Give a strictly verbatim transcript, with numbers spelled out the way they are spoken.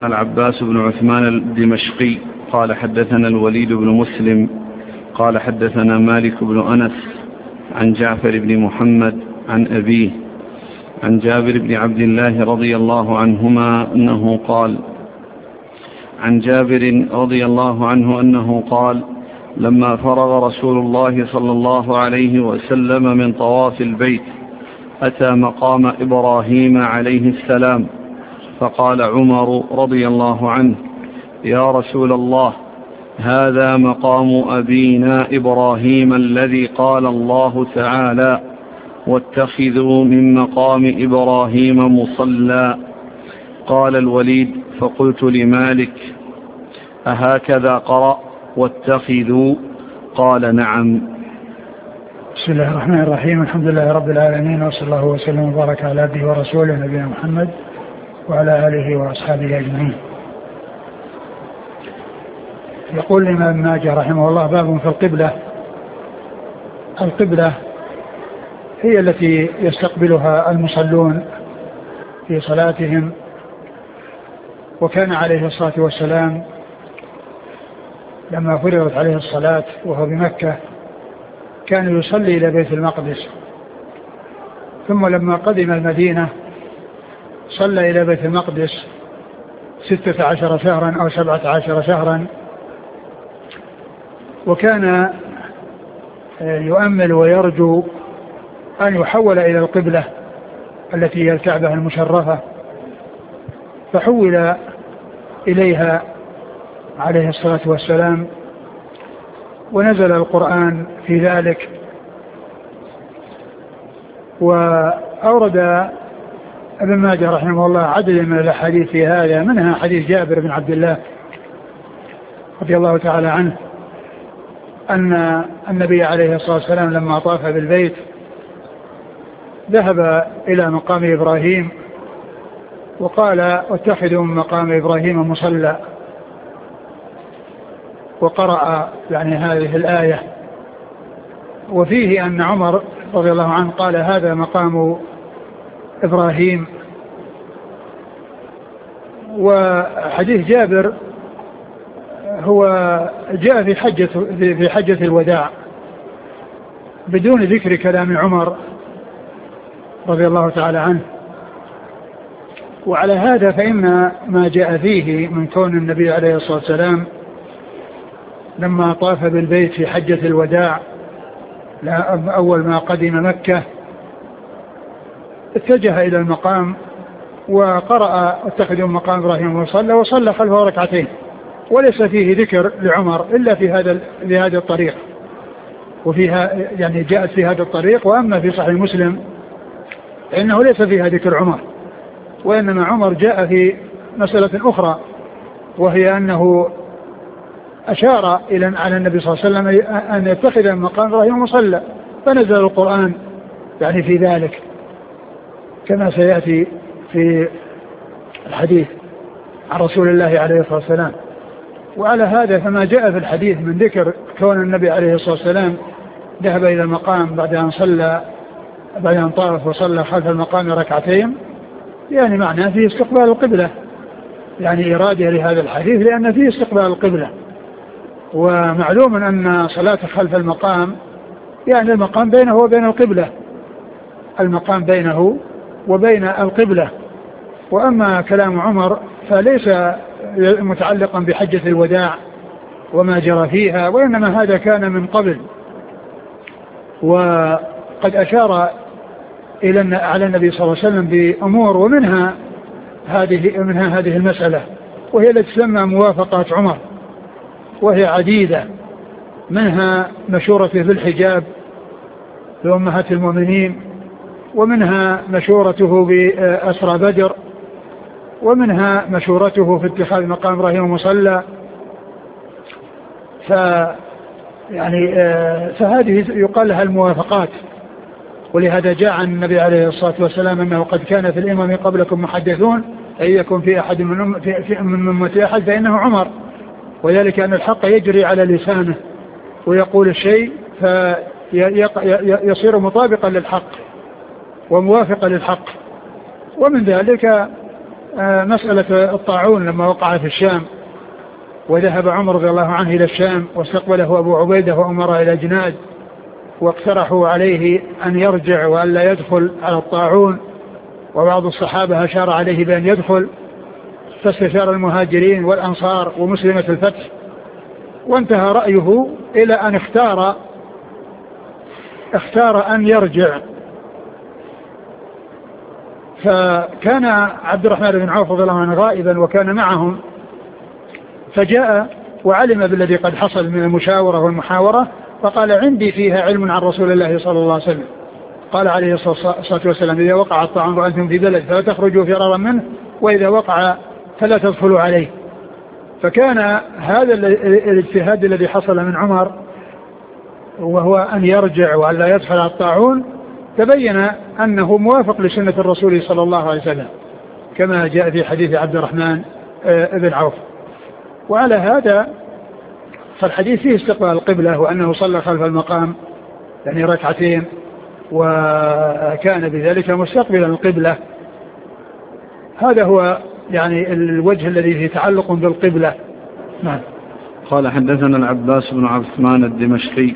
العباس بن عثمان الدمشقي قال حدثنا الوليد بن مسلم قال حدثنا مالك بن أنس عن جعفر بن محمد عن أبيه عن جابر بن عبد الله رضي الله عنهما أنه قال عن جابر رضي الله عنه أنه قال لما فرغ رسول الله صلى الله عليه وسلم من طواف البيت أتى مقام إبراهيم عليه السلام فقال عمر رضي الله عنه يا رسول الله هذا مقام أبينا إبراهيم الذي قال الله تعالى واتخذوا من مقام إبراهيم مصلى. قال الوليد فقلت لمالك أهكذا قرأ واتخذوا؟ قال نعم. بسم الله الرحمن الرحيم. الحمد لله رب العالمين وصلى الله وسلم وبارك على عبده ورسوله نبينا محمد وعلى آله وأصحابه أجمعين. يقول الإمام ابن ماجه رحمه الله باب في القبلة. القبلة هي التي يستقبلها المصلون في صلاتهم، وكان عليه الصلاة والسلام لما فرضت عليه الصلاة وهو بمكة كان يصلي إلى بيت المقدس، ثم لما قدم المدينة صلى إلى بيت المقدس ستة عشر شهرا أو سبعة عشر شهرا، وكان يؤمل ويرجو أن يحول إلى القبلة التي هي الكعبة المشرفة، فحول إليها عليه الصلاة والسلام، ونزل القرآن في ذلك. وأورد ابن ماجه رحمه الله عدد من الأحاديث في هذا، منها حديث جابر بن عبد الله رضي الله تعالى عنه أن النبي عليه الصلاة والسلام لما طاف بالبيت ذهب إلى مقام إبراهيم وقال اتخذوا من مقام إبراهيم مصلى، وقرأ يعني هذه الآية. وفيه أن عمر رضي الله عنه قال هذا مقام إبراهيم. وحديث جابر هو جاء في حجة, في حجة الوداع بدون ذكر كلام عمر رضي الله تعالى عنه. وعلى هذا فإن ما جاء فيه من كون النبي عليه الصلاة والسلام لما طاف بالبيت في حجة الوداع أول ما قدم مكة اتجه إلى المقام وقرأ اتخذوا مقام إبراهيم وصلى وصلى خلفه ركعتين، وليس فيه ذكر لعمر إلا في هذا في هذا الطريق، وفيها يعني جاءت في هذا الطريق. وأما في صحيح مسلم فإنه ليس فيها ذكر عمر، وإنما عمر جاء في مسألة أخرى، وهي أنه أشار إلى على النبي صلى الله عليه وسلم أن يتخذ مقام إبراهيم مصلى، فنزل القرآن يعني في ذلك كما سيأتي في الحديث عن رسول الله عليه الصلاة والسلام. وعلى هذا فما جاء في الحديث من ذكر كون النبي عليه الصلاة والسلام ذهب إلى المقام بعد أن صلى بعد أن طاف وصلى خلف المقام ركعتين، يعني معناه فيه استقبال القبلة، يعني إرادة لهذا الحديث لأن فيه استقبال القبلة. ومعلوم أن صلاة خلف المقام يعني المقام بينه وبين القبلة، المقام بينه وبين القبلة. وأما كلام عمر فليس متعلقا بحجة الوداع وما جرى فيها، وإنما هذا كان من قبل. وقد أشار إلى على النبي صلى الله عليه وسلم بأمور، ومنها هذه منها هذه المسألة، وهي التي تسمى موافقات عمر، وهي عديدة، منها مشورته بالحجاب لأمهات المؤمنين، ومنها مشورته بأسرى بدر، ومنها مشورته في اتخاذ مقام إبراهيم مصلى. ف يعني فهذه يقال لها الموافقات. ولهذا جاء عن النبي عليه الصلاة والسلام أنه قد كان في الأمم قبلكم محدثون أن يكون في أحد من في من أمة أحد فإنه عمر، وذلك أن الحق يجري على لسانه ويقول الشيء فيصير مطابقا للحق وموافقا للحق. ومن ذلك مسألة الطاعون لما وقع في الشام وذهب عمر رضي الله عنه إلى الشام واستقبله أبو عبيدة وأمر إلى جناد واقترحوا عليه أن يرجع وأن لا يدخل على الطاعون، وبعض الصحابة أشار عليه بأن يدخل، فاستشار المهاجرين والأنصار ومسلمة الفتح، وانتهى رأيه إلى أن اختار اختار أن يرجع. فكان عبد الرحمن بن عوف رضي الله عنه غائبا وكان معهم، فجاء وعلم بالذي قد حصل من المشاورة والمحاورة، فقال عندي فيها علم عن رسول الله صلى الله عليه وسلم. قال عليه الصلاة والسلام إذا وقع الطاعون وأنتم في بلد فلا تخرجوا فرارا منه، وإذا وقع فلا تدخلوا عليه. فكان هذا الاجتهاد الذي حصل من عمر وهو أن يرجع وأن لا يدخل على الطاعون تبين أنه موافق لسنة الرسول صلى الله عليه وسلم كما جاء في حديث عبد الرحمن بن عوف. وعلى هذا فالحديث فيه استقبال القبلة وأنه صلى خلف المقام يعني ركعتين وكان بذلك مستقبلا القبلة. هذا هو يعني الوجه الذي فيه تعلق بالقبلة. نعم. قال حدثنا العباس بن عثمان الدمشقي